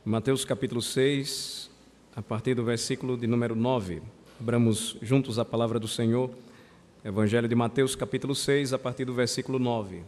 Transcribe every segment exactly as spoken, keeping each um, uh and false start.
Mateus capítulo seis, a partir do versículo de número nove. Abramos juntos a palavra do Senhor, Evangelho de Mateus capítulo seis, a partir do versículo nove.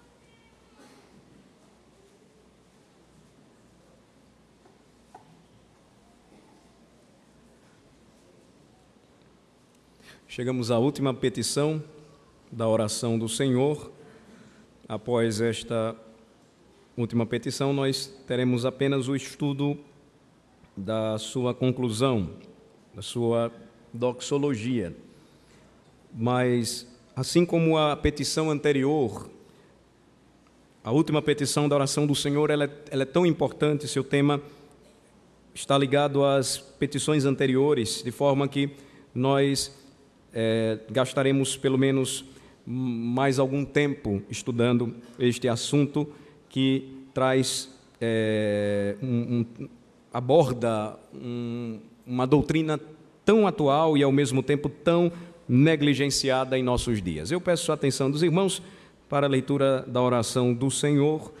Chegamos à última petição da oração do Senhor. Após esta última petição, nós teremos apenas o estudo da sua conclusão, da sua doxologia. Mas, assim como a petição anterior, a última petição da oração do Senhor, ela é, ela é tão importante, seu tema está ligado às petições anteriores, de forma que nós é, gastaremos pelo menos mais algum tempo estudando este assunto que traz, é, um, um, aborda um, uma doutrina tão atual e ao mesmo tempo tão negligenciada em nossos dias. Eu peço a atenção dos irmãos para a leitura da oração do Senhor.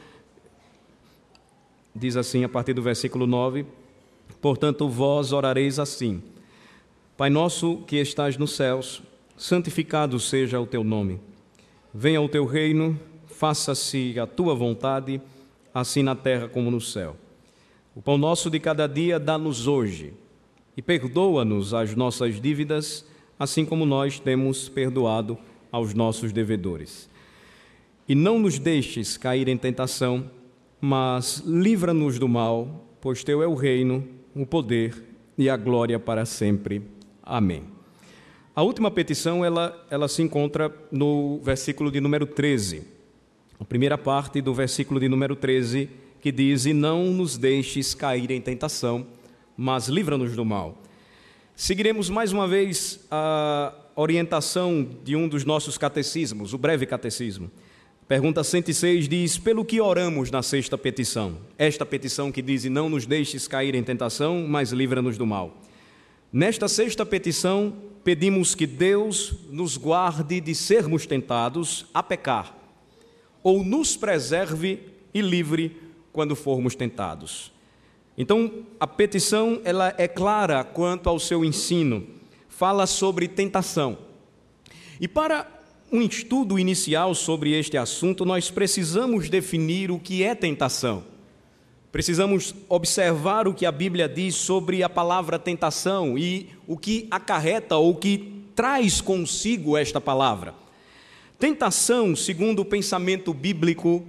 Diz assim a partir do versículo nove: portanto vós orareis assim: Pai nosso que estás nos céus, santificado seja o teu nome. Venha o teu reino, faça-se a tua vontade, assim na terra como no céu. O pão nosso de cada dia dá-nos hoje, e perdoa-nos as nossas dívidas, assim como nós temos perdoado aos nossos devedores. E não nos deixes cair em tentação, mas livra-nos do mal, pois teu é o reino, o poder e a glória para sempre. Amém. A última petição, ela, ela se encontra no versículo de número treze. A primeira parte do versículo de número treze, que diz: e não nos deixes cair em tentação, mas livra-nos do mal. Seguiremos mais uma vez a orientação de um dos nossos catecismos, o breve catecismo. Pergunta cento e seis diz: pelo que oramos na sexta petição? Esta petição que diz: e não nos deixes cair em tentação, mas livra-nos do mal. Nesta sexta petição, pedimos que Deus nos guarde de sermos tentados a pecar, ou nos preserve e livre quando formos tentados. Então, a petição ela é clara quanto ao seu ensino, fala sobre tentação. E para um estudo inicial sobre este assunto, nós precisamos definir o que é tentação. Precisamos observar o que a Bíblia diz sobre a palavra tentação e o que acarreta ou o que traz consigo esta palavra. Tentação, segundo o pensamento bíblico,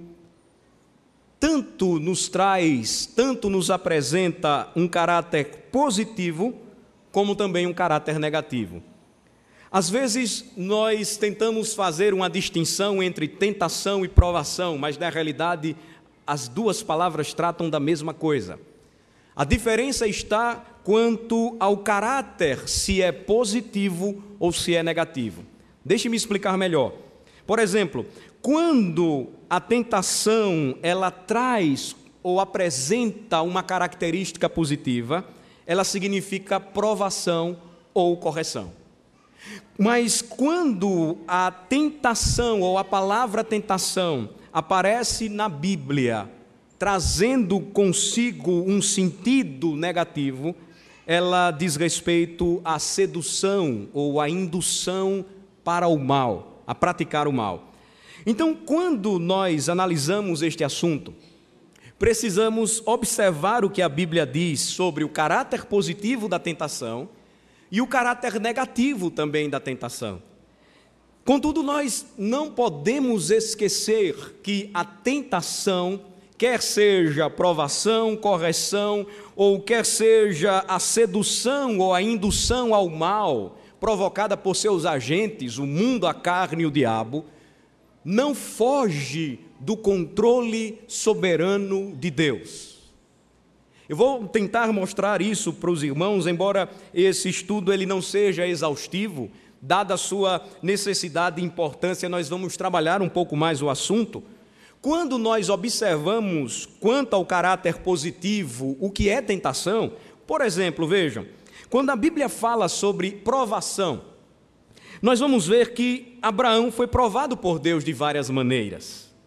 tanto nos traz, tanto nos apresenta um caráter positivo, como também um caráter negativo. Às vezes, nós tentamos fazer uma distinção entre tentação e provação, mas na realidade, as duas palavras tratam da mesma coisa. A diferença está quanto ao caráter, se é positivo ou se é negativo. Deixe-me explicar melhor. Por exemplo, quando a tentação ela traz ou apresenta uma característica positiva, ela significa provação ou correção. Mas quando a tentação ou a palavra tentação aparece na Bíblia, trazendo consigo um sentido negativo, ela diz respeito à sedução ou à indução para o mal, a praticar o mal. Então, quando nós analisamos este assunto, precisamos observar o que a Bíblia diz sobre o caráter positivo da tentação e o caráter negativo também da tentação. Contudo, nós não podemos esquecer que a tentação, quer seja provação, correção, ou quer seja a sedução ou a indução ao mal, provocada por seus agentes, o mundo, a carne e o diabo, não foge do controle soberano de Deus. Eu vou tentar mostrar isso para os irmãos, embora esse estudo ele não seja exaustivo. Dada a sua necessidade e importância, nós vamos trabalhar um pouco mais o assunto. Quando nós observamos quanto ao caráter positivo, o que é tentação, por exemplo, vejam, quando a Bíblia fala sobre provação, nós vamos ver que Abraão foi provado por Deus de várias maneiras.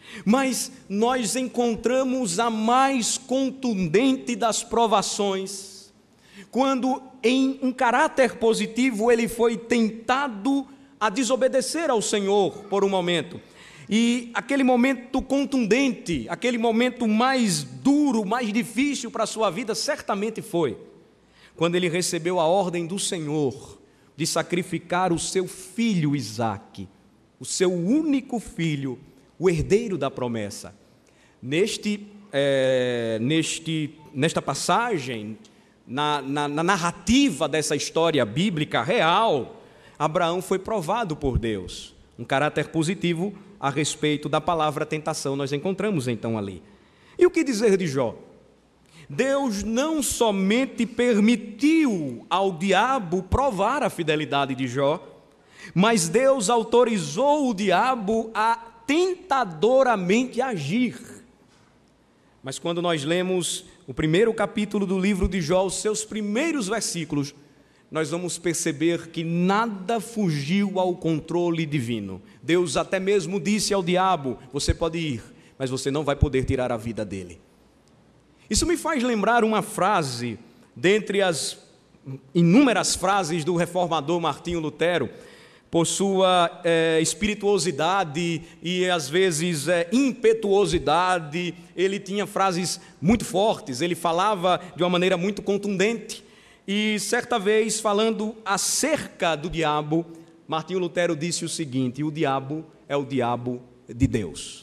Mas nós encontramos a mais contundente das provações, quando em um caráter positivo ele foi tentado a desobedecer ao Senhor por um momento. E aquele momento contundente, aquele momento mais duro, mais difícil para a sua vida, certamente foi quando ele recebeu a ordem do Senhor de sacrificar o seu filho Isaque, o seu único filho, o herdeiro da promessa. Neste, é, neste, nesta passagem, na, na, na narrativa dessa história bíblica real, Abraão foi provado por Deus. Um caráter positivo a respeito da palavra tentação nós encontramos então ali. E o que dizer de Jó? Deus não somente permitiu ao diabo provar a fidelidade de Jó, mas Deus autorizou o diabo a tentadoramente agir. Mas quando nós lemos o primeiro capítulo do livro de Jó, os seus primeiros versículos, nós vamos perceber que nada fugiu ao controle divino. Deus até mesmo disse ao diabo: você pode ir, mas você não vai poder tirar a vida dele. Isso me faz lembrar uma frase, dentre as inúmeras frases do reformador Martinho Lutero, por sua é, espirituosidade e às vezes é, impetuosidade. Ele tinha frases muito fortes, ele falava de uma maneira muito contundente. E certa vez, falando acerca do diabo, Martinho Lutero disse o seguinte: o diabo é o diabo de Deus.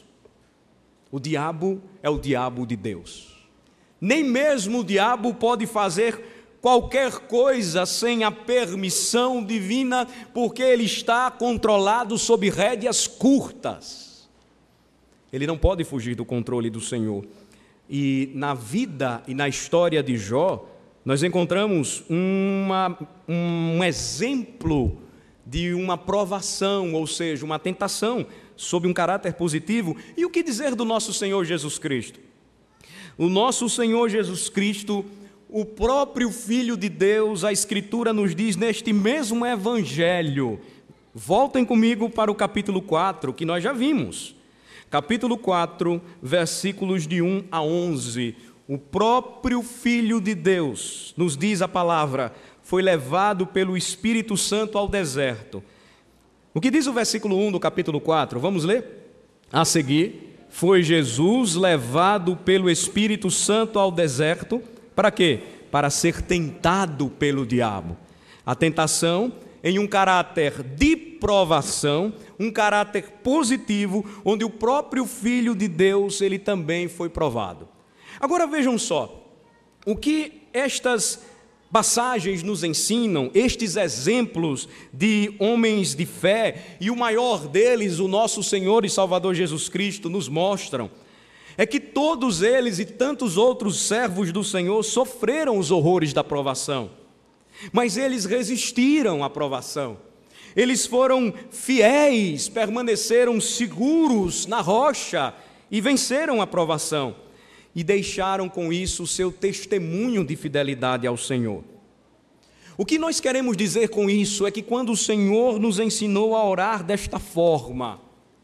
O diabo é o diabo de Deus. Nem mesmo o diabo pode fazer qualquer coisa sem a permissão divina, porque ele está controlado sob rédeas curtas. Ele não pode fugir do controle do Senhor. E na vida e na história de Jó, nós encontramos uma, um exemplo de uma provação, ou seja, uma tentação sob um caráter positivo. E o que dizer do nosso Senhor Jesus Cristo? O nosso Senhor Jesus Cristo, o próprio Filho de Deus, a Escritura nos diz neste mesmo Evangelho. Voltem comigo para o capítulo quatro, que nós já vimos. Capítulo quatro, versículos de um a onze. O próprio Filho de Deus, nos diz a palavra, foi levado pelo Espírito Santo ao deserto. O que diz o versículo um do capítulo quatro? Vamos ler? A seguir, foi Jesus levado pelo Espírito Santo ao deserto, para quê? Para ser tentado pelo diabo. A tentação em um caráter de provação, um caráter positivo, onde o próprio Filho de Deus, ele também foi provado. Agora vejam só, o que estas passagens nos ensinam, estes exemplos de homens de fé, e o maior deles, o nosso Senhor e Salvador Jesus Cristo, nos mostram, é que todos eles e tantos outros servos do Senhor sofreram os horrores da provação, mas eles resistiram à provação, eles foram fiéis, permaneceram seguros na rocha e venceram a provação. E deixaram com isso o seu testemunho de fidelidade ao Senhor. O que nós queremos dizer com isso é que quando o Senhor nos ensinou a orar desta forma,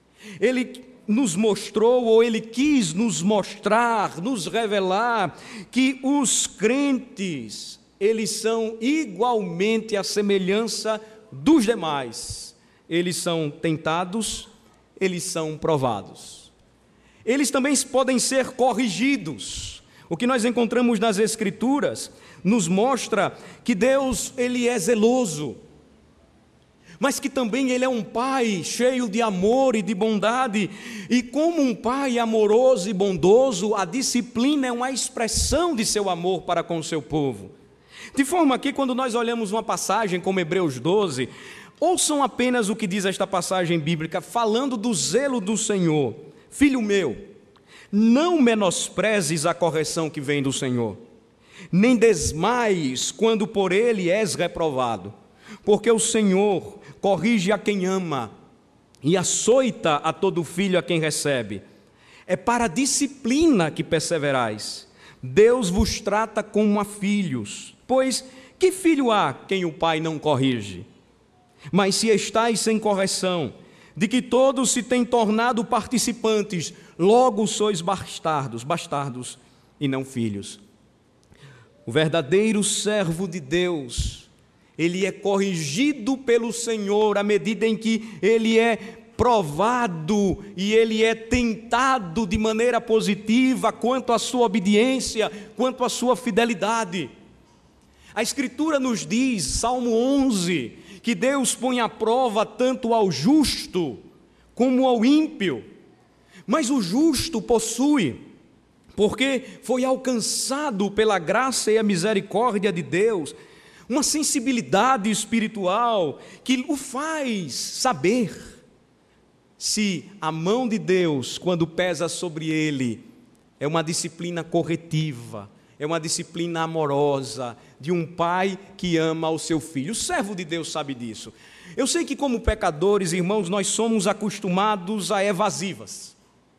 Ele nos mostrou, ou Ele quis nos mostrar, nos revelar, que os crentes, eles são igualmente a semelhança dos demais. Eles são tentados, eles são provados. Eles também podem ser corrigidos. O que nós encontramos nas Escrituras nos mostra que Deus, Ele é zeloso, mas que também Ele é um Pai cheio de amor e de bondade. E como um Pai amoroso e bondoso, a disciplina é uma expressão de seu amor para com o seu povo. De forma que, quando nós olhamos uma passagem como Hebreus doze, ouçam apenas o que diz esta passagem bíblica, falando do zelo do Senhor. Filho meu, não menosprezes a correção que vem do Senhor, nem desmaies quando por ele és reprovado, porque o Senhor corrige a quem ama e açoita a todo filho a quem recebe. É para a disciplina que perseverais. Deus vos trata como a filhos, pois que filho há quem o pai não corrige? Mas se estáis sem correção, de que todos se têm tornado participantes, logo sois bastardos, bastardos e não filhos. O verdadeiro servo de Deus, ele é corrigido pelo Senhor à medida em que ele é provado e ele é tentado de maneira positiva quanto à sua obediência, quanto à sua fidelidade. A Escritura nos diz, Salmo onze, que Deus põe à prova tanto ao justo como ao ímpio, mas o justo possui, porque foi alcançado pela graça e a misericórdia de Deus, uma sensibilidade espiritual que o faz saber se a mão de Deus, quando pesa sobre ele, é uma disciplina corretiva, é uma disciplina amorosa, de um pai que ama o seu filho. O servo de Deus sabe disso. Eu sei que como pecadores, irmãos, nós somos acostumados a evasivas.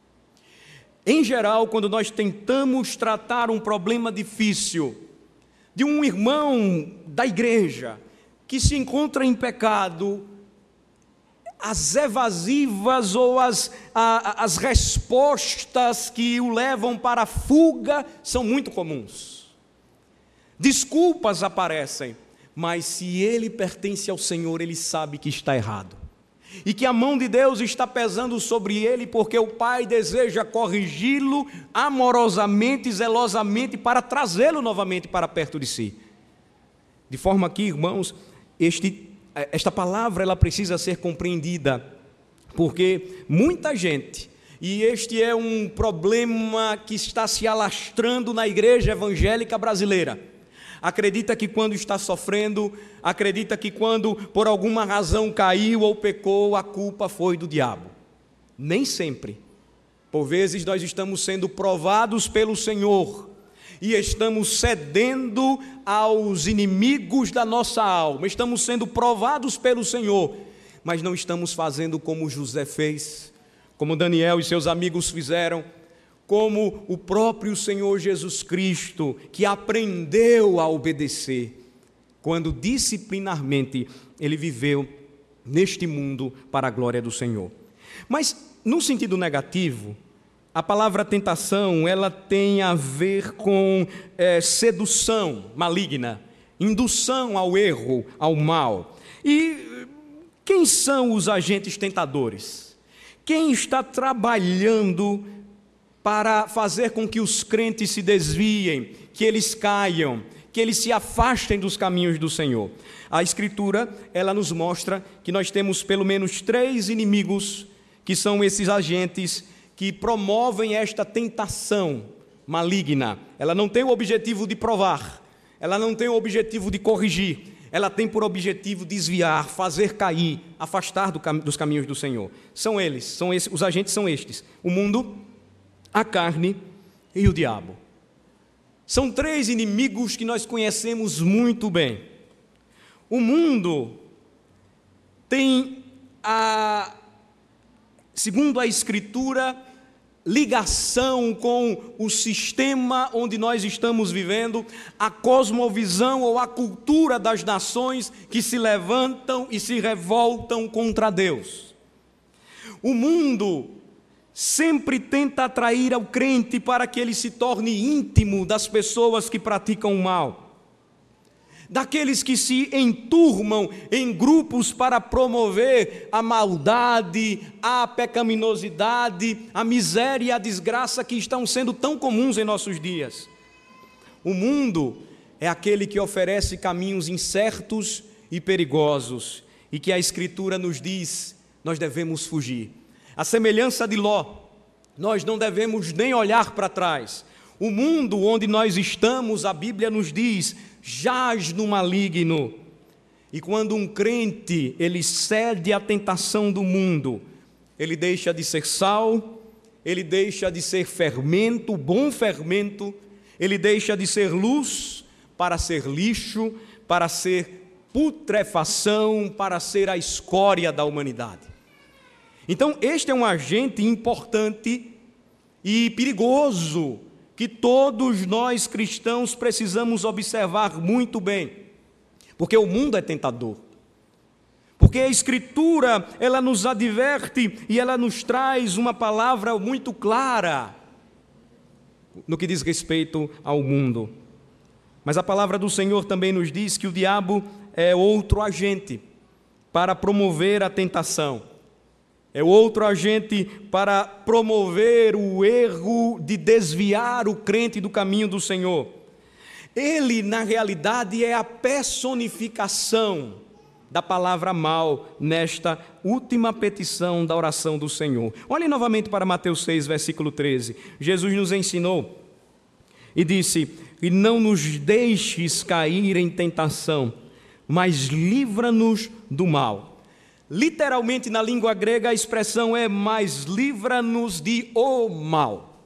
Em geral, quando nós tentamos tratar um problema difícil de um irmão da igreja que se encontra em pecado, as evasivas ou as, a, as respostas que o levam para a fuga são muito comuns. Desculpas aparecem, mas se ele pertence ao Senhor, ele sabe que está errado. E que a mão de Deus está pesando sobre ele, porque o Pai deseja corrigi-lo amorosamente e zelosamente para trazê-lo novamente para perto de si. De forma que, irmãos, este, esta palavra ela precisa ser compreendida, porque muita gente, e este é um problema que está se alastrando na igreja evangélica brasileira, acredita que quando está sofrendo, acredita que quando por alguma razão caiu ou pecou, a culpa foi do diabo. Nem sempre. Por vezes nós estamos sendo provados pelo Senhor e estamos cedendo aos inimigos da nossa alma, estamos sendo provados pelo Senhor, mas não estamos fazendo como José fez, como Daniel e seus amigos fizeram, como o próprio Senhor Jesus Cristo, que aprendeu a obedecer, quando disciplinarmente ele viveu neste mundo para a glória do Senhor. Mas, no sentido negativo, a palavra tentação, ela tem a ver com é, sedução maligna, indução ao erro, ao mal. E quem são os agentes tentadores? Quem está trabalhando para fazer com que os crentes se desviem, que eles caiam, que eles se afastem dos caminhos do Senhor? A Escritura, ela nos mostra que nós temos pelo menos três inimigos, que são esses agentes que promovem esta tentação maligna. Ela não tem o objetivo de provar, ela não tem o objetivo de corrigir, ela tem por objetivo desviar, fazer cair, afastar do cam- dos caminhos do Senhor. São eles, são esses, os agentes são estes: o mundo, a carne e o diabo. São três inimigos que nós conhecemos muito bem. O mundo tem, a, segundo a Escritura, ligação com o sistema onde nós estamos vivendo, a cosmovisão ou a cultura das nações que se levantam e se revoltam contra Deus. O mundo sempre tenta atrair ao crente para que ele se torne íntimo das pessoas que praticam o mal, daqueles que se enturmam em grupos para promover a maldade, a pecaminosidade, a miséria e a desgraça que estão sendo tão comuns em nossos dias. O mundo é aquele que oferece caminhos incertos e perigosos, e que a Escritura nos diz, nós devemos fugir. A semelhança de Ló, nós não devemos nem olhar para trás. O mundo onde nós estamos, a Bíblia nos diz, jaz no maligno. E quando um crente, ele cede à tentação do mundo, ele deixa de ser sal, ele deixa de ser fermento, bom fermento, ele deixa de ser luz para ser lixo, para ser putrefação, para ser a escória da humanidade. Então, este é um agente importante e perigoso que todos nós cristãos precisamos observar muito bem, porque o mundo é tentador, porque porque a Escritura, ela nos adverte e ela nos traz uma palavra muito clara no que diz respeito ao mundo. Mas a palavra do Senhor também nos diz que o diabo é outro agente para promover a tentação. É outro agente para promover o erro de desviar o crente do caminho do Senhor. Ele, na realidade, é a personificação da palavra mal nesta última petição da oração do Senhor. Olhem novamente para Mateus seis, versículo treze. Jesus nos ensinou e disse: e não nos deixes cair em tentação, mas livra-nos do mal. Literalmente, na língua grega, a expressão é: mas livra-nos de o mal.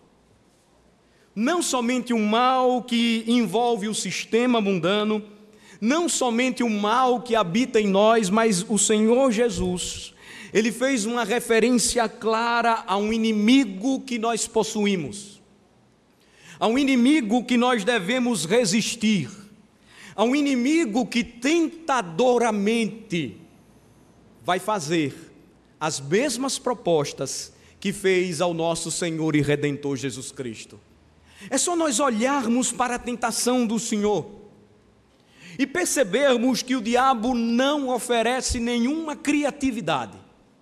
Não somente o mal que envolve o sistema mundano, não somente o mal que habita em nós, mas o Senhor Jesus, Ele fez uma referência clara a um inimigo que nós possuímos, a um inimigo que nós devemos resistir, a um inimigo que tentadoramente vai fazer as mesmas propostas que fez ao nosso Senhor e Redentor Jesus Cristo. É só nós olharmos para a tentação do Senhor e percebermos que o diabo não oferece nenhuma criatividade.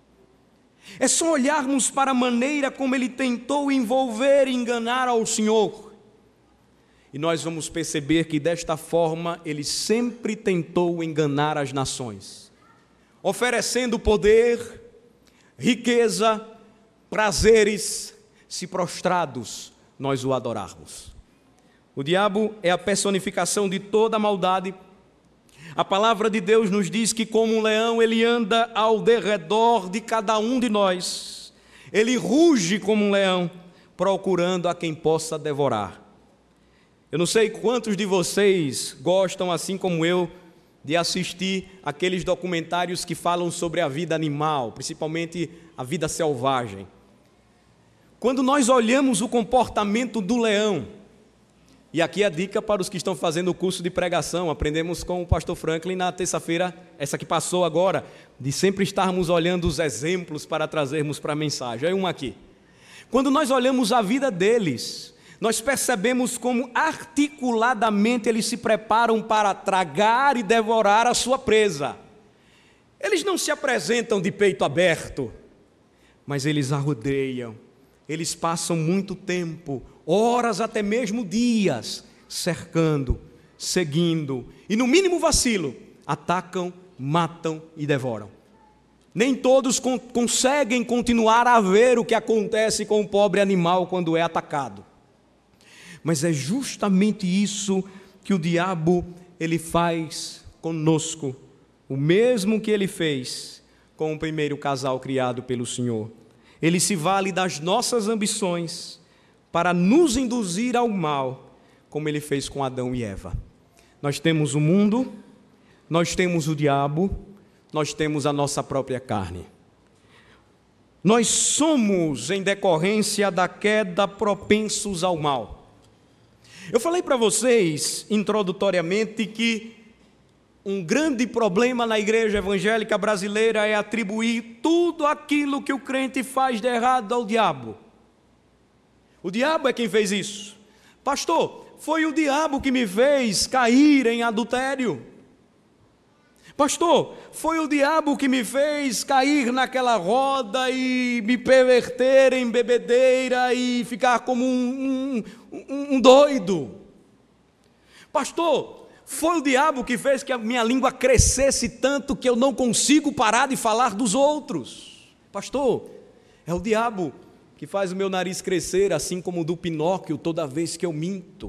É só olharmos para a maneira como ele tentou envolver e enganar ao Senhor, e nós vamos perceber que desta forma ele sempre tentou enganar as nações, oferecendo poder, riqueza, prazeres, se prostrados nós o adorarmos. O diabo é a personificação de toda a maldade. A palavra de Deus nos diz que, como um leão, ele anda ao derredor de cada um de nós. Ele ruge como um leão, procurando a quem possa devorar. Eu não sei quantos de vocês gostam, assim como eu, de assistir aqueles documentários que falam sobre a vida animal, principalmente a vida selvagem. Quando nós olhamos o comportamento do leão, e aqui a dica para os que estão fazendo o curso de pregação, aprendemos com o pastor Franklin na terça-feira, essa que passou agora, de sempre estarmos olhando os exemplos para trazermos para a mensagem. Aí um aqui. Quando nós olhamos a vida deles, nós percebemos como articuladamente eles se preparam para tragar e devorar a sua presa. Eles não se apresentam de peito aberto, mas eles a rodeiam. Eles passam muito tempo, horas, até mesmo dias, cercando, seguindo, e no mínimo vacilo, atacam, matam e devoram. Nem todos con- conseguem continuar a ver o que acontece com o pobre animal quando é atacado. Mas é justamente isso que o diabo ele faz conosco, o mesmo que ele fez com o primeiro casal criado pelo Senhor. Ele se vale das nossas ambições para nos induzir ao mal, como ele fez com Adão e Eva. Nós temos o mundo, nós temos o diabo, nós temos a nossa própria carne. Nós somos, em decorrência da queda, propensos ao mal. Eu falei para vocês, introdutoriamente, que um grande problema na igreja evangélica brasileira é atribuir tudo aquilo que o crente faz de errado ao diabo. O diabo é quem fez isso. Pastor, foi o diabo que me fez cair em adultério. Pastor, foi o diabo que me fez cair naquela roda e me perverter em bebedeira e ficar como um, um, um doido. Pastor, foi o diabo que fez que a minha língua crescesse tanto que eu não consigo parar de falar dos outros. Pastor, é o diabo que faz o meu nariz crescer, assim como o do Pinóquio, toda vez que eu minto.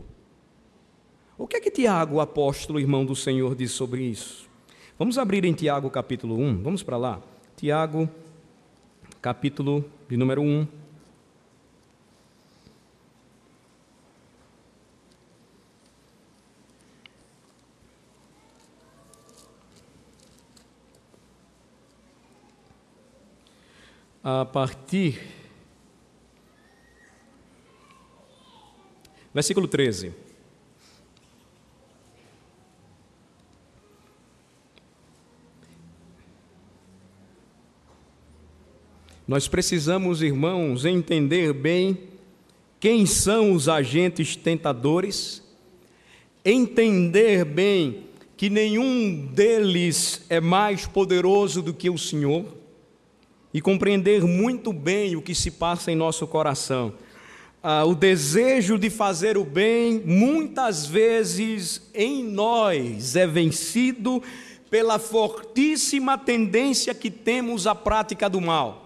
O que é que Tiago, o apóstolo, irmão do Senhor, diz sobre isso? Vamos abrir em Tiago capítulo um, vamos para lá. Tiago, capítulo de número um. A partir, versículo treze. Nós precisamos, irmãos, entender bem quem são os agentes tentadores, entender bem que nenhum deles é mais poderoso do que o Senhor e compreender muito bem o que se passa em nosso coração. Ah, o desejo de fazer o bem, muitas vezes em nós, é vencido pela fortíssima tendência que temos à prática do mal.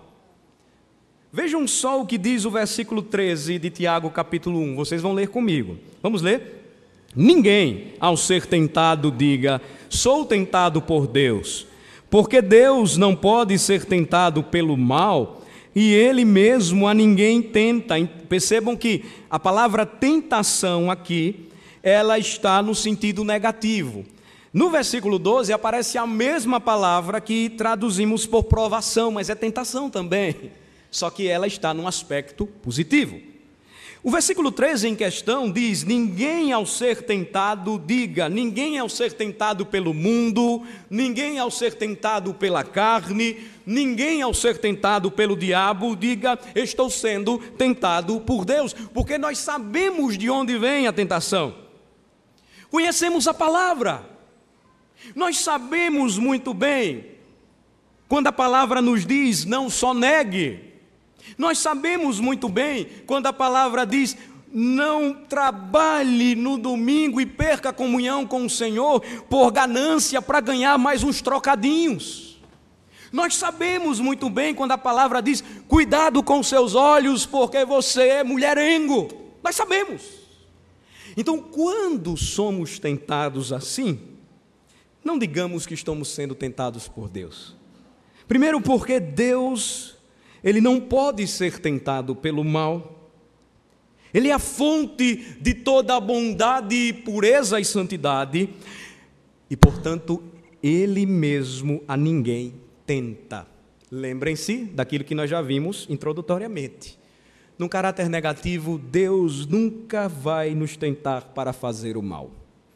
Vejam só o que diz o versículo treze de Tiago, capítulo um. Vocês vão ler comigo. Vamos ler? Ninguém, ao ser tentado, diga, sou tentado por Deus, porque Deus não pode ser tentado pelo mal, e Ele mesmo a ninguém tenta. Percebam que a palavra tentação aqui, ela está no sentido negativo. No versículo doze aparece a mesma palavra que traduzimos por provação, mas é tentação também, só que ela está num aspecto positivo. O versículo treze em questão diz, ninguém ao ser tentado, diga, ninguém ao ser tentado pelo mundo, ninguém ao ser tentado pela carne, ninguém ao ser tentado pelo diabo, diga, estou sendo tentado por Deus, porque nós sabemos de onde vem a tentação, conhecemos a palavra, nós sabemos muito bem, quando a palavra nos diz, não só negue, nós sabemos muito bem quando a palavra diz, não trabalhe no domingo e perca a comunhão com o Senhor por ganância para ganhar mais uns trocadinhos. Nós sabemos muito bem quando a palavra diz, cuidado com seus olhos porque você é mulherengo. Nós sabemos. Então, quando somos tentados assim, não digamos que estamos sendo tentados por Deus. Primeiro porque Deus... Ele não pode ser tentado pelo mal. Ele é a fonte de toda a bondade, pureza e santidade. E, portanto, Ele mesmo a ninguém tenta. Lembrem-se daquilo que nós já vimos introdutoriamente. Num caráter negativo, Deus nunca vai nos tentar para fazer o mal.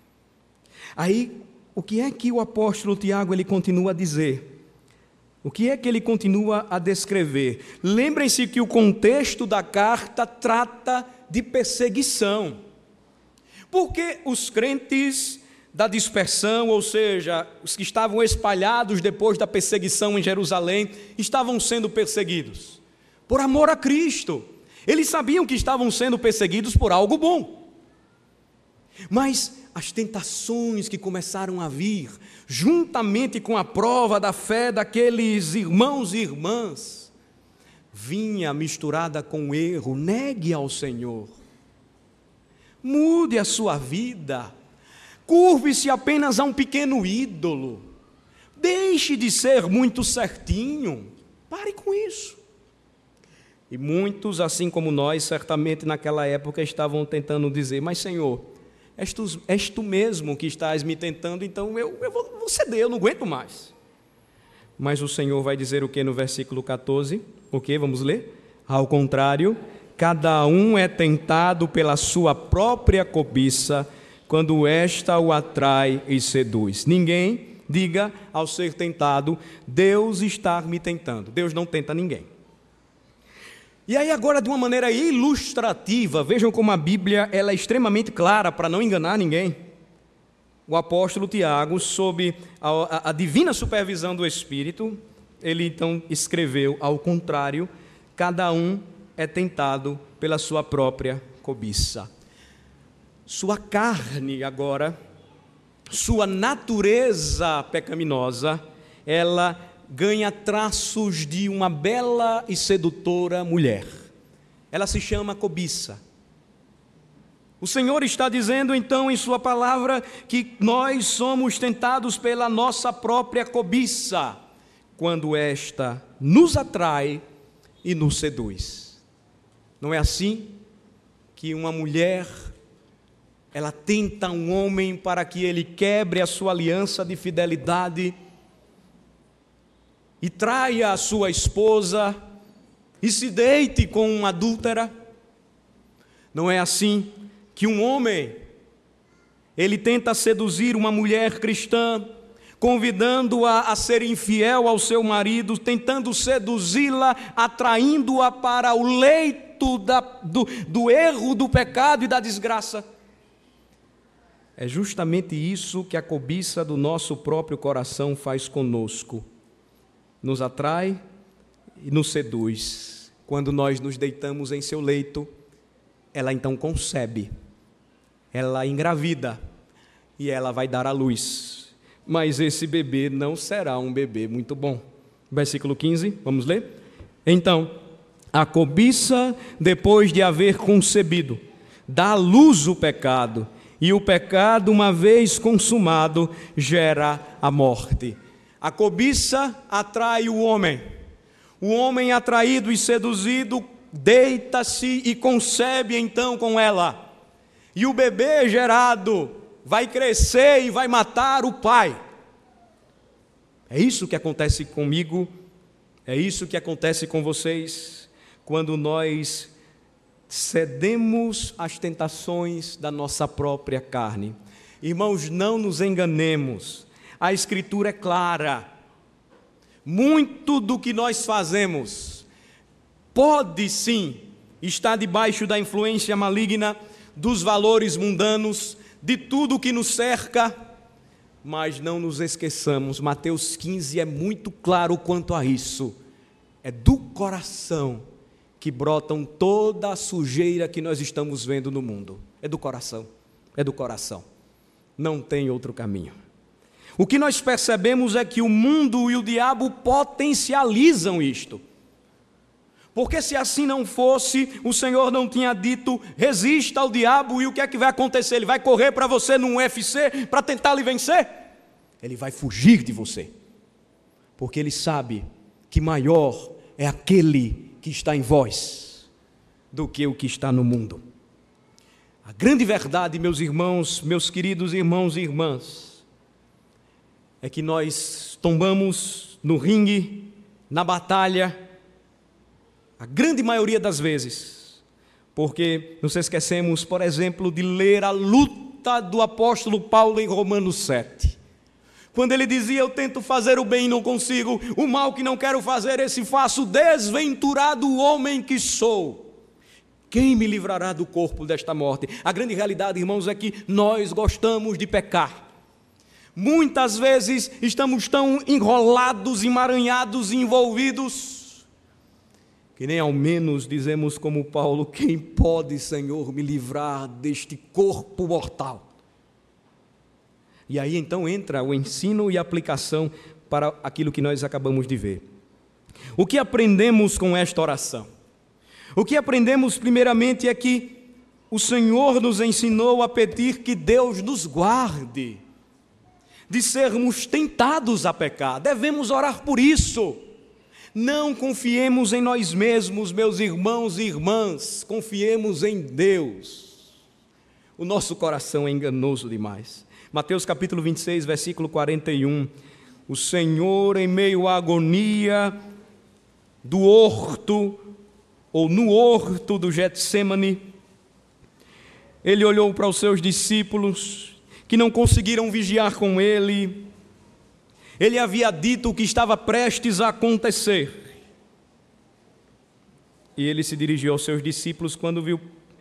Aí, o que é que o apóstolo Tiago ele continua a dizer? O que é que ele continua a descrever? Lembrem-se que o contexto da carta trata de perseguição. Porque os crentes da dispersão, ou seja, os que estavam espalhados depois da perseguição em Jerusalém, estavam sendo perseguidos por amor a Cristo. Eles sabiam que estavam sendo perseguidos por algo bom. Mas as tentações que começaram a vir, juntamente com a prova da fé daqueles irmãos e irmãs, vinha misturada com erro. Negue ao Senhor, mude a sua vida, curve-se apenas a um pequeno ídolo, deixe de ser muito certinho, pare com isso. E muitos, assim como nós, certamente naquela época estavam tentando dizer, mas Senhor, És tu, és tu mesmo que estás me tentando, então eu, eu vou, vou ceder, eu não aguento mais. Mas o Senhor vai dizer o que no versículo catorze? O que? Vamos ler? Ao contrário, cada um é tentado pela sua própria cobiça, quando esta o atrai e seduz. Ninguém diga ao ser tentado, Deus está me tentando. Deus não tenta ninguém. E aí agora de uma maneira ilustrativa, vejam como a Bíblia ela é extremamente clara para não enganar ninguém. O apóstolo Tiago, sob a, a, a divina supervisão do Espírito, ele então escreveu, ao contrário, cada um é tentado pela sua própria cobiça. Sua carne agora, sua natureza pecaminosa, ela ganha traços de uma bela e sedutora mulher. Ela se chama cobiça. O Senhor está dizendo então em sua palavra que nós somos tentados pela nossa própria cobiça, quando esta nos atrai e nos seduz. Não é assim que uma mulher, ela tenta um homem para que ele quebre a sua aliança de fidelidade e traia a sua esposa, e se deite com uma adúltera? Não é assim que um homem, ele tenta seduzir uma mulher cristã, convidando-a a ser infiel ao seu marido, tentando seduzi-la, atraindo-a para o leito da, do, do erro, do pecado e da desgraça. É justamente isso que a cobiça do nosso próprio coração faz conosco. Nos atrai e nos seduz. Quando nós nos deitamos em seu leito, ela então concebe, ela engravida e ela vai dar à luz. Mas esse bebê não será um bebê muito bom. Versículo quinze, vamos ler? Então, a cobiça, depois de haver concebido, dá à luz o pecado, e o pecado, uma vez consumado, gera a morte. A cobiça atrai o homem. O homem atraído e seduzido deita-se e concebe então com ela. E o bebê gerado vai crescer e vai matar o pai. É isso que acontece comigo, é isso que acontece com vocês, quando nós cedemos às tentações da nossa própria carne. Irmãos, não nos enganemos, a Escritura é clara. Muito do que nós fazemos pode sim estar debaixo da influência maligna dos valores mundanos, de tudo que nos cerca, mas não nos esqueçamos, Mateus quinze é muito claro quanto a isso. É do coração que brotam toda a sujeira que nós estamos vendo no mundo. É do coração, é do coração. Não tem outro caminho. O que nós percebemos é que o mundo e o diabo potencializam isto. Porque se assim não fosse, o Senhor não tinha dito, resista ao diabo, e o que é que vai acontecer? Ele vai correr para você num U F C para tentar lhe vencer? Ele vai fugir de você. Porque ele sabe que maior é aquele que está em vós do que o que está no mundo. A grande verdade, meus irmãos, meus queridos irmãos e irmãs, é que nós tombamos no ringue, na batalha, a grande maioria das vezes, porque nos esquecemos, por exemplo, de ler a luta do apóstolo Paulo em Romanos sete. Quando ele dizia, eu tento fazer o bem e não consigo, o mal que não quero fazer, esse faço, desventurado homem que sou. Quem me livrará do corpo desta morte? A grande realidade, irmãos, é que nós gostamos de pecar. Muitas vezes estamos tão enrolados, emaranhados, envolvidos, que nem ao menos dizemos como Paulo, quem pode, Senhor, me livrar deste corpo mortal? E aí então entra o ensino e a aplicação para aquilo que nós acabamos de ver. O que aprendemos com esta oração? O que aprendemos primeiramente é que o Senhor nos ensinou a pedir que Deus nos guarde de sermos tentados a pecar. Devemos orar por isso. Não confiemos em nós mesmos, meus irmãos e irmãs, confiemos em Deus. O nosso coração é enganoso demais. Mateus capítulo vinte e seis, versículo quarenta e um. O Senhor, em meio à agonia do horto, ou no horto do Getsêmani, ele olhou para os seus discípulos, que não conseguiram vigiar com ele. Ele havia dito o que estava prestes a acontecer. E ele se dirigiu aos seus discípulos quando viu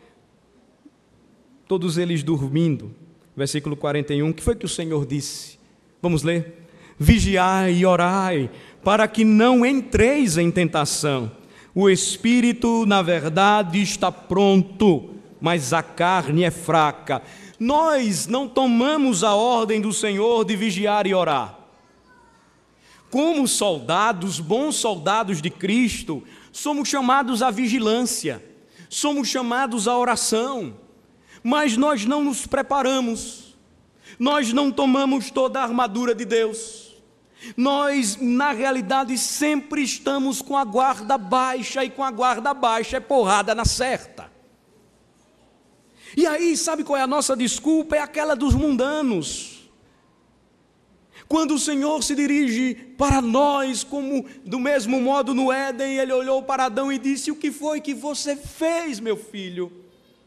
todos eles dormindo. Versículo quarenta e um, o que foi que o Senhor disse? Vamos ler. Vigiai e orai, para que não entreis em tentação. O espírito, na verdade, está pronto, mas a carne é fraca. Nós não tomamos a ordem do Senhor de vigiar e orar. Como soldados, bons soldados de Cristo, somos chamados à vigilância, somos chamados à oração, mas nós não nos preparamos, nós não tomamos toda a armadura de Deus, nós, na realidade, sempre estamos com a guarda baixa, e com a guarda baixa é porrada na certa. E aí, sabe qual é a nossa desculpa? É aquela dos mundanos. Quando o Senhor se dirige para nós, como do mesmo modo no Éden, ele olhou para Adão e disse, o que foi que você fez, meu filho?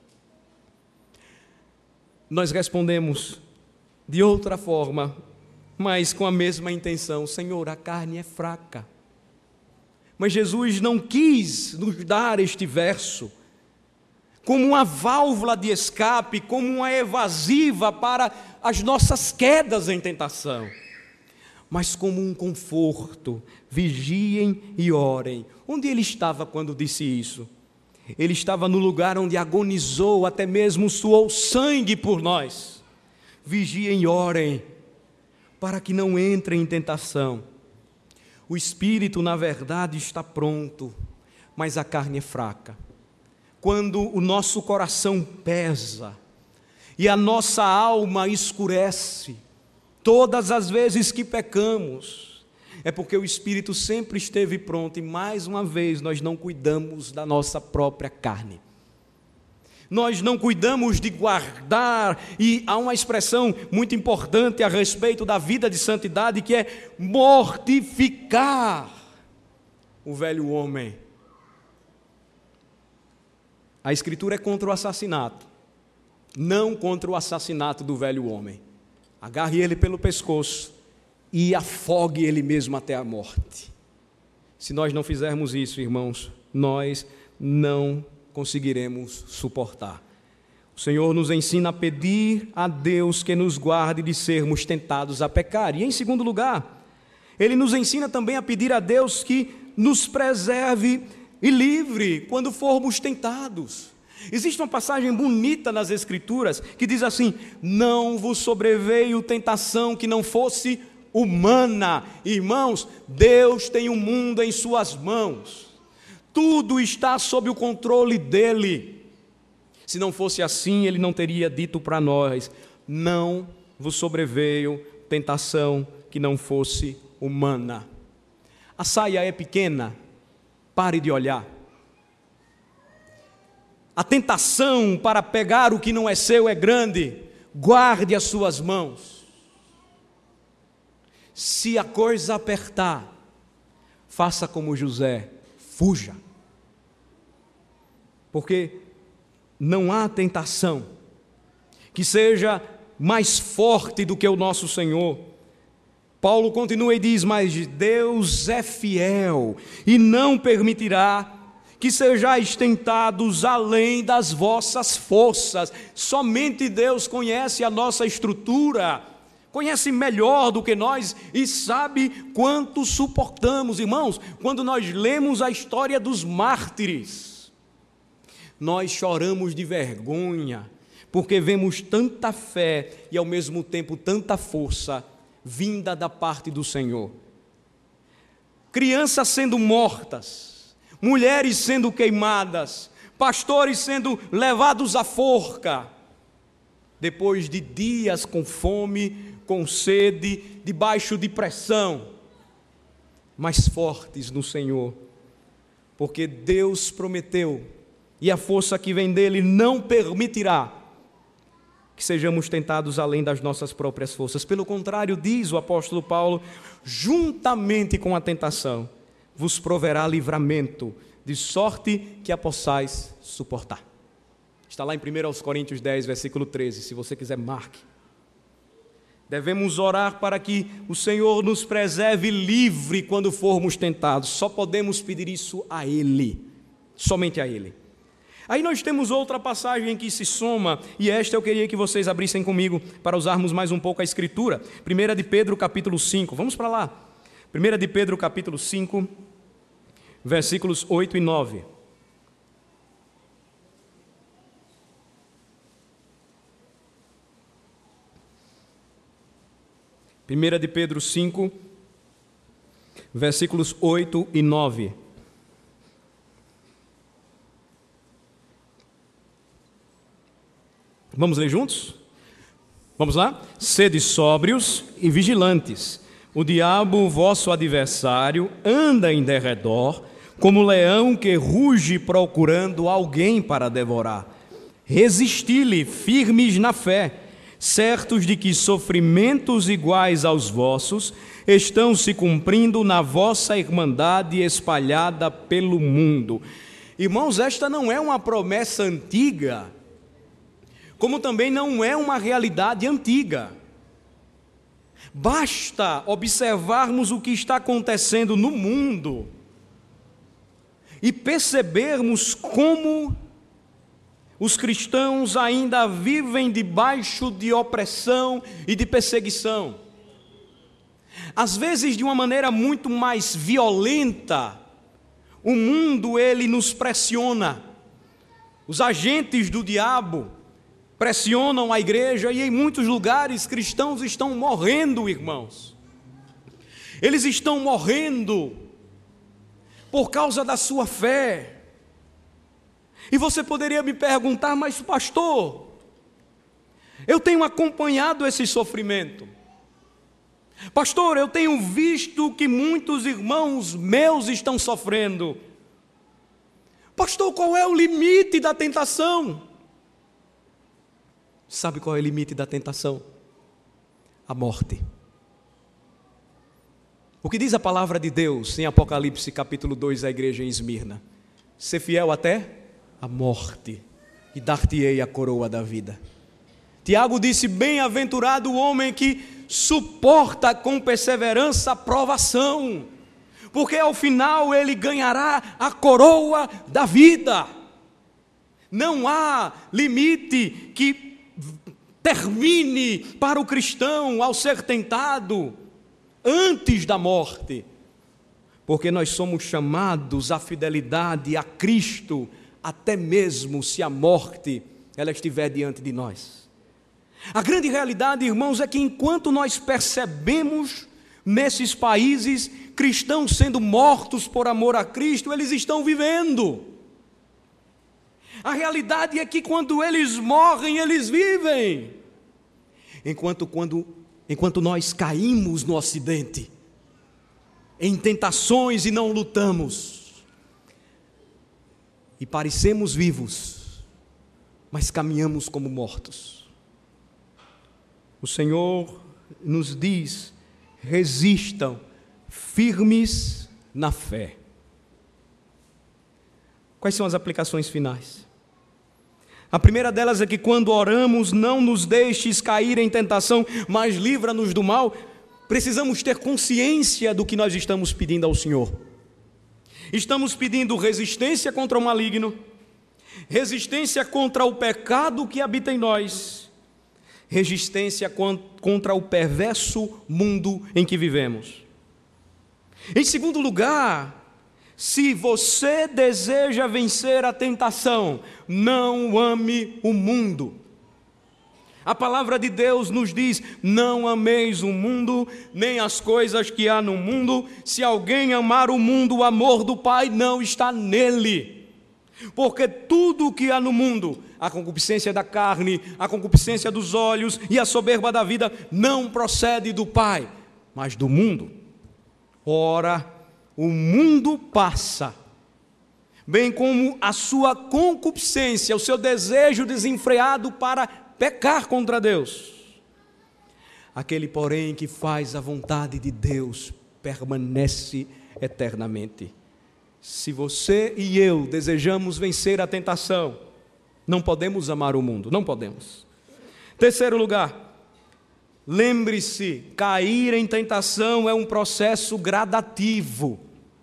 Nós respondemos de outra forma, mas com a mesma intenção: Senhor, a carne é fraca. Mas Jesus não quis nos dar este verso como uma válvula de escape, como uma evasiva para as nossas quedas em tentação, mas como um conforto. Vigiem e orem. Onde ele estava quando disse isso? Ele estava no lugar onde agonizou, até mesmo suou sangue por nós. Vigiem e orem, para que não entrem em tentação. O espírito, na verdade, está pronto, mas a carne é fraca. Quando o nosso coração pesa e a nossa alma escurece, todas as vezes que pecamos, é porque o espírito sempre esteve pronto e, mais uma vez, nós não cuidamos da nossa própria carne. Nós não cuidamos de guardar, e há uma expressão muito importante a respeito da vida de santidade, que é mortificar o velho homem. A Escritura é contra o assassinato, não contra o assassinato do velho homem. Agarre ele pelo pescoço e afogue ele mesmo até a morte. Se nós não fizermos isso, irmãos, nós não conseguiremos suportar. O Senhor nos ensina a pedir a Deus que nos guarde de sermos tentados a pecar. E em segundo lugar, Ele nos ensina também a pedir a Deus que nos preserve e livre quando formos tentados. Existe uma passagem bonita nas Escrituras que diz assim: não vos sobreveio tentação que não fosse humana. Irmãos, Deus tem o mundo em suas mãos. Tudo está sob o controle dele. Se não fosse assim, ele não teria dito para nós: não vos sobreveio tentação que não fosse humana. A saia é pequena, pare de olhar. A tentação para pegar o que não é seu é grande, guarde as suas mãos. Se a coisa apertar, faça como José, fuja. Porque não há tentação que seja mais forte do que o nosso Senhor. Paulo continua e diz: mas Deus é fiel e não permitirá que sejais tentados além das vossas forças. Somente Deus conhece a nossa estrutura, conhece melhor do que nós e sabe quanto suportamos. Irmãos, quando nós lemos a história dos mártires, nós choramos de vergonha, porque vemos tanta fé e ao mesmo tempo tanta força vinda da parte do Senhor. Crianças sendo mortas, mulheres sendo queimadas, pastores sendo levados à forca, depois de dias com fome, com sede, debaixo de pressão, mas fortes no Senhor, porque Deus prometeu, e a força que vem dele não permitirá que sejamos tentados além das nossas próprias forças. Pelo contrário, diz o apóstolo Paulo, juntamente com a tentação, vos proverá livramento, de sorte que a possais suportar. Está lá em primeira Coríntios dez, versículo treze, se você quiser, marque. Devemos orar para que o Senhor nos preserve livre quando formos tentados. Só podemos pedir isso a Ele, somente a Ele. Aí nós temos outra passagem que se soma, e esta eu queria que vocês abrissem comigo para usarmos mais um pouco a Escritura. primeira de Pedro, capítulo cinco, vamos para lá. primeira de Pedro, capítulo cinco, versículos oito e nove. primeira de Pedro cinco, versículos oito e nove. Vamos ler juntos? Vamos lá? Sede sóbrios e vigilantes. O diabo, vosso adversário, anda em derredor, como leão que ruge procurando alguém para devorar. Resisti-lhe firmes na fé, certos de que sofrimentos iguais aos vossos estão se cumprindo na vossa irmandade espalhada pelo mundo. Irmãos, esta não é uma promessa antiga, como também não é uma realidade antiga. Basta observarmos o que está acontecendo no mundo e percebermos como os cristãos ainda vivem debaixo de opressão e de perseguição. Às vezes de uma maneira muito mais violenta. O mundo, ele nos pressiona. Os agentes do diabo pressionam a igreja e em muitos lugares cristãos estão morrendo, irmãos. Eles estão morrendo por causa da sua fé. E você poderia me perguntar, mas pastor, eu tenho acompanhado esse sofrimento. Pastor, eu tenho visto que muitos irmãos meus estão sofrendo. Pastor, qual é o limite da tentação? Sabe qual é o limite da tentação? A morte. O que diz a palavra de Deus em Apocalipse capítulo dois à igreja em Esmirna? Ser fiel até a morte, e dar-te-ei a coroa da vida. Tiago disse, bem-aventurado o homem que suporta com perseverança a provação, porque ao final ele ganhará a coroa da vida. Não há limite que termine para o cristão ao ser tentado antes da morte, porque nós somos chamados à fidelidade a Cristo, até mesmo se a morte ela estiver diante de nós. A grande realidade, irmãos, é que enquanto nós percebemos nesses países cristãos sendo mortos por amor a Cristo, eles estão vivendo. A realidade é que quando eles morrem, eles vivem. Enquanto, quando, enquanto nós caímos no Ocidente, em tentações e não lutamos, e parecemos vivos, mas caminhamos como mortos. O Senhor nos diz, resistam firmes na fé. Quais são as aplicações finais? A primeira delas é que quando oramos, não nos deixes cair em tentação, mas livra-nos do mal. Precisamos ter consciência do que nós estamos pedindo ao Senhor. Estamos pedindo resistência contra o maligno, resistência contra o pecado que habita em nós, resistência contra o perverso mundo em que vivemos. Em segundo lugar, se você deseja vencer a tentação, não ame o mundo. A palavra de Deus nos diz, não ameis o mundo, nem as coisas que há no mundo. Se alguém amar o mundo, o amor do Pai não está nele. Porque tudo o que há no mundo, a concupiscência da carne, a concupiscência dos olhos e a soberba da vida, não procede do Pai, mas do mundo. Ora, o mundo passa, bem como a sua concupiscência, o seu desejo desenfreado para pecar contra Deus. Aquele, porém, que faz a vontade de Deus permanece eternamente. Se você e eu desejamos vencer a tentação, não podemos amar o mundo, não podemos. Terceiro lugar, lembre-se, cair em tentação é um processo gradativo.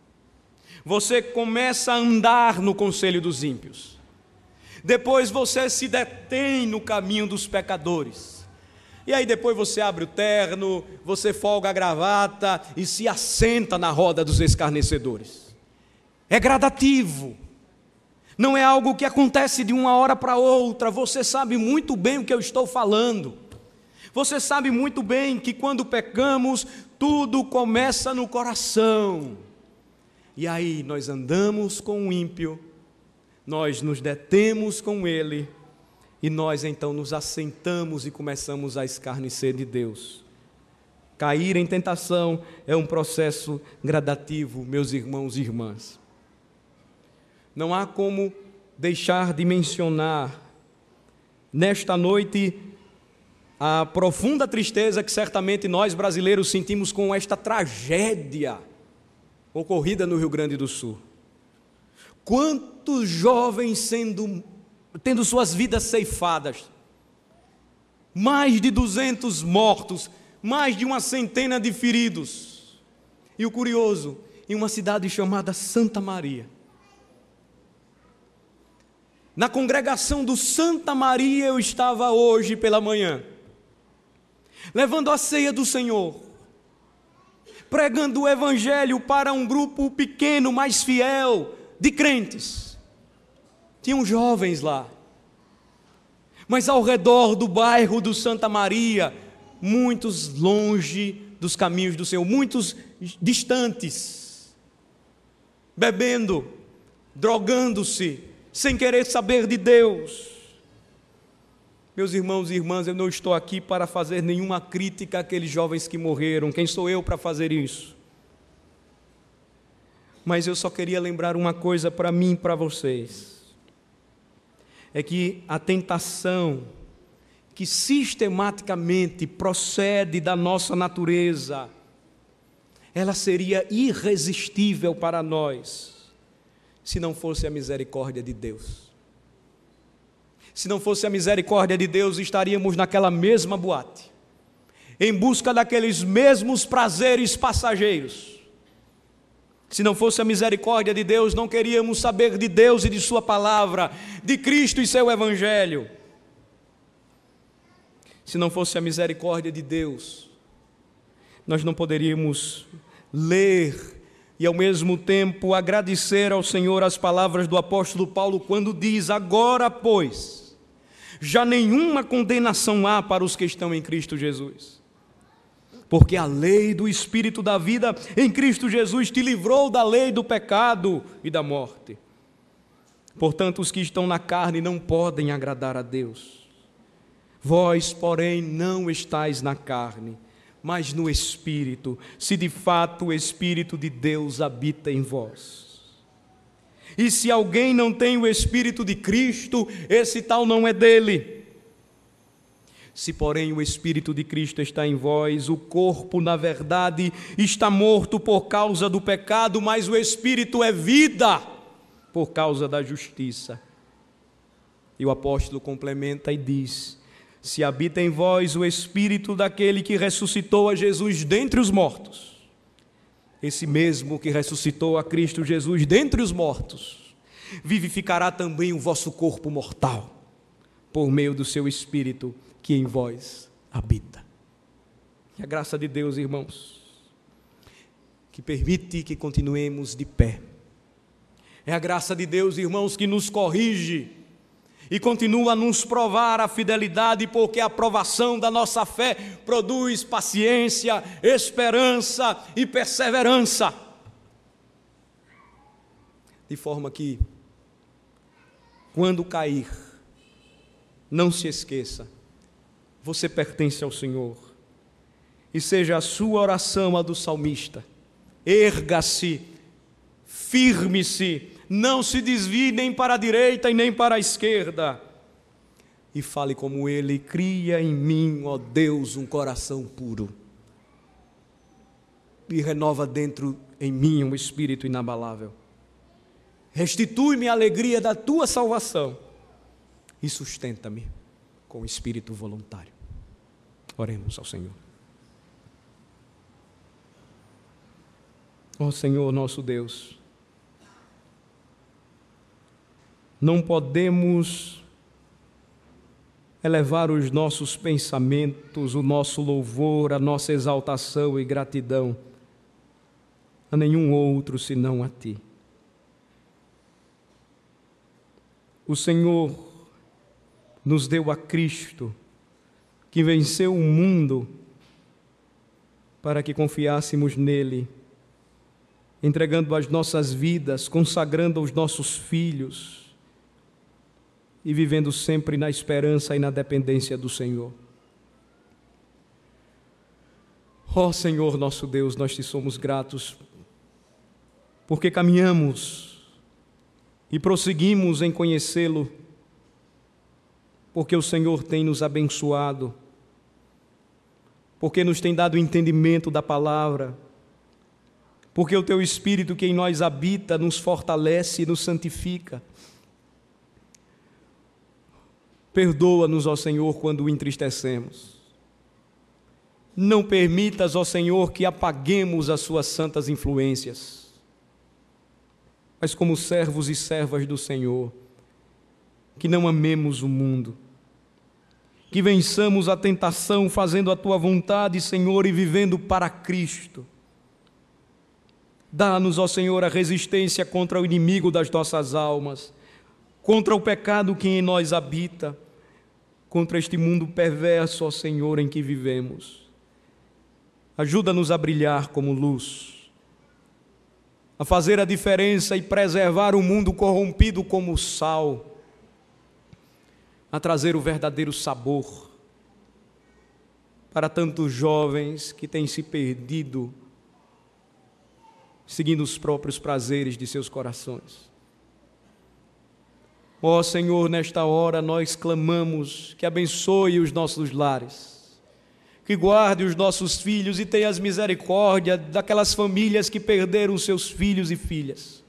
Você começa a andar no conselho dos ímpios. Depois você se detém no caminho dos pecadores. E aí depois você abre o terno, você folga a gravata e se assenta na roda dos escarnecedores. É gradativo. Não é algo que acontece de uma hora para outra. Você sabe muito bem o que eu estou falando. Você sabe muito bem que quando pecamos, tudo começa no coração. E aí nós andamos com o ímpio, nós nos detemos com ele, e nós então nos assentamos e começamos a escarnecer de Deus. Cair em tentação é um processo gradativo, meus irmãos e irmãs. Não há como deixar de mencionar nesta noite a profunda tristeza que certamente nós brasileiros sentimos com esta tragédia ocorrida no Rio Grande do Sul. Quantos jovens sendo, tendo suas vidas ceifadas, mais de duzentos mortos, mais de uma centena de feridos. E o curioso, em uma cidade chamada Santa Maria. Na congregação do Santa Maria eu estava hoje pela manhã, levando a ceia do Senhor, pregando o Evangelho para um grupo pequeno, mas fiel, de crentes. Tinham jovens lá, mas ao redor do bairro do Santa Maria, muitos longe dos caminhos do Senhor, muitos distantes, bebendo, drogando-se, sem querer saber de Deus. Meus irmãos e irmãs, eu não estou aqui para fazer nenhuma crítica àqueles jovens que morreram. Quem sou eu para fazer isso? Mas eu só queria lembrar uma coisa para mim e para vocês. É que a tentação que sistematicamente procede da nossa natureza, ela seria irresistível para nós, se não fosse a misericórdia de Deus. Se não fosse a misericórdia de Deus, estaríamos naquela mesma boate, em busca daqueles mesmos prazeres passageiros. Se não fosse a misericórdia de Deus, não queríamos saber de Deus e de sua palavra, de Cristo e seu Evangelho. Se não fosse a misericórdia de Deus, nós não poderíamos ler e ao mesmo tempo agradecer ao Senhor as palavras do apóstolo Paulo quando diz: agora, pois, já nenhuma condenação há para os que estão em Cristo Jesus. Porque a lei do Espírito da vida em Cristo Jesus te livrou da lei do pecado e da morte. Portanto, os que estão na carne não podem agradar a Deus. Vós, porém, não estáis na carne, mas no Espírito, se de fato o Espírito de Deus habita em vós. E se alguém não tem o Espírito de Cristo, esse tal não é dele. Se, porém, o Espírito de Cristo está em vós, o corpo, na verdade, está morto por causa do pecado, mas o Espírito é vida por causa da justiça. E o apóstolo complementa e diz: se habita em vós o Espírito daquele que ressuscitou a Jesus dentre os mortos, esse mesmo que ressuscitou a Cristo Jesus dentre os mortos, vivificará também o vosso corpo mortal, por meio do seu Espírito que em vós habita. E a graça de Deus, irmãos, que permite que continuemos de pé. É a graça de Deus, irmãos, que nos corrige e continua a nos provar a fidelidade, porque a provação da nossa fé produz paciência, esperança e perseverança. De forma que, quando cair, não se esqueça, você pertence ao Senhor. E seja a sua oração a do salmista: erga-se, firme-se, não se desvie nem para a direita e nem para a esquerda, e fale como ele: cria em mim, ó Deus, um coração puro, e renova dentro em mim um espírito inabalável. Restitui-me a alegria da tua salvação e sustenta-me com o espírito voluntário. Oremos ao Senhor. Ó Senhor nosso Deus, não podemos elevar os nossos pensamentos, o nosso louvor, a nossa exaltação e gratidão a nenhum outro senão a Ti. O Senhor nos deu a Cristo, que venceu o mundo, para que confiássemos nele, entregando as nossas vidas, consagrando os nossos filhos e vivendo sempre na esperança e na dependência do Senhor. Ó Senhor nosso Deus, nós te somos gratos, porque caminhamos e prosseguimos em conhecê-lo, porque o Senhor tem nos abençoado, porque nos tem dado entendimento da palavra, porque o Teu Espírito que em nós habita nos fortalece e nos santifica. Perdoa-nos, ó Senhor, quando o entristecemos. Não permitas, ó Senhor, que apaguemos as suas santas influências, mas como servos e servas do Senhor, que não amemos o mundo, que vençamos a tentação fazendo a Tua vontade, Senhor, e vivendo para Cristo. Dá-nos, ó Senhor, a resistência contra o inimigo das nossas almas, contra o pecado que em nós habita, contra este mundo perverso, ó Senhor, em que vivemos. Ajuda-nos a brilhar como luz, a fazer a diferença e preservar o mundo corrompido como sal, a trazer o verdadeiro sabor para tantos jovens que têm se perdido, seguindo os próprios prazeres de seus corações. Ó Senhor, nesta hora nós clamamos que abençoe os nossos lares, que guarde os nossos filhos e tenha misericórdia daquelas famílias que perderam seus filhos e filhas.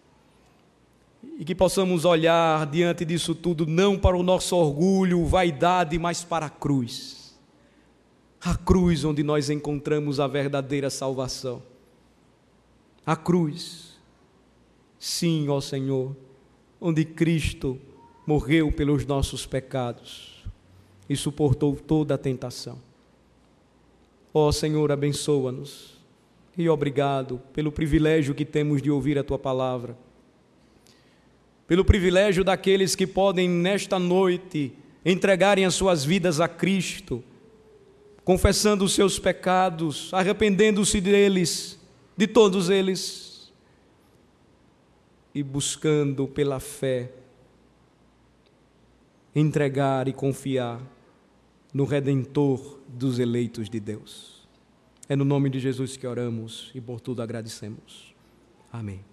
E que possamos olhar diante disso tudo, não para o nosso orgulho, vaidade, mas para a cruz. A cruz onde nós encontramos a verdadeira salvação. A cruz, sim, ó Senhor, onde Cristo morreu pelos nossos pecados e suportou toda a tentação. Ó Senhor, abençoa-nos e obrigado pelo privilégio que temos de ouvir a Tua palavra, pelo privilégio daqueles que podem nesta noite entregarem as suas vidas a Cristo, confessando os seus pecados, arrependendo-se deles, de todos eles, e buscando pela fé entregar e confiar no Redentor dos eleitos de Deus. É no nome de Jesus que oramos e por tudo agradecemos. Amém.